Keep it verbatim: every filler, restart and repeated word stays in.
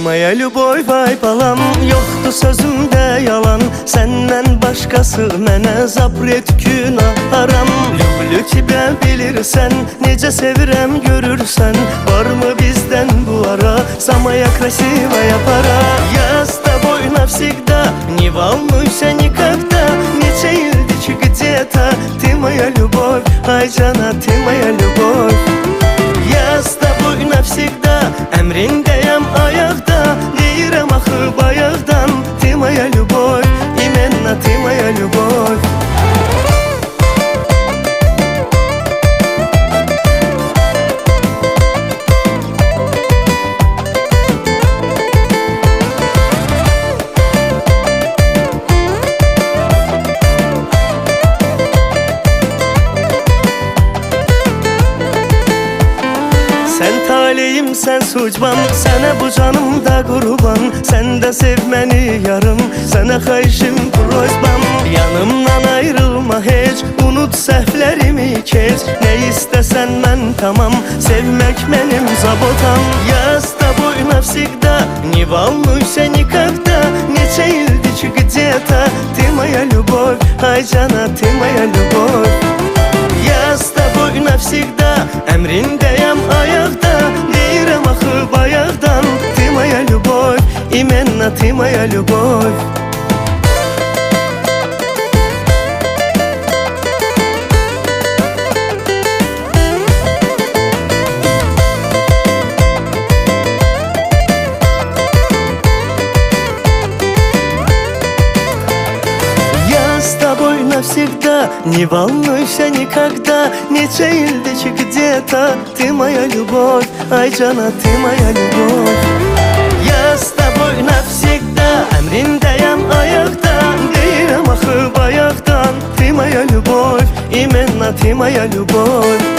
moja любовь, vay balam, yoxdur sözümdə yalan. Səndən başqası mənə zapret, günah haram. Люблю тебя bilirsən, necə sevirəm görürsən. Varmı bizdən bu ara самая красивая пара? Я с тобой навсегда, не волнуйся никогда. Neçə ildir ki где-то ты моя любовь, ay cana, ты моя любовь. Я с тобой навсегда, əmrindəyəm ayaqda. Deyirəm axı bayaqdan, ты моя любовь, именно ты моя любовь. Sən taleyim, sən sucbam, sənə bu canımda qurban. Sən də sev məni yarım, sənə xahişim, prozbam. Yanımdan ayrılma heç, unut səhvlərimi keç. Nə istəsən mən tamam, sevmək mənim zabotam. Я с тобой навсегда, не волнуйся никогда. Neçə ildir ki где-то ты моя любовь, ay cana, ты моя любовь. Я с тобой навсегда, əmrindəyəm ayaqda. Deyirəm axı bayaqdan, ты моя любовь, именно ты моя любовь. Навсегда, не волнуйся никогда. Neçə ildir ki где-то ты моя любовь, ay cana, ты моя любовь. Я с тобой навсегда, əmrindəyəm ayaqda. Deyirəm axı bayaqdan, ты моя любовь, именно ты моя любовь.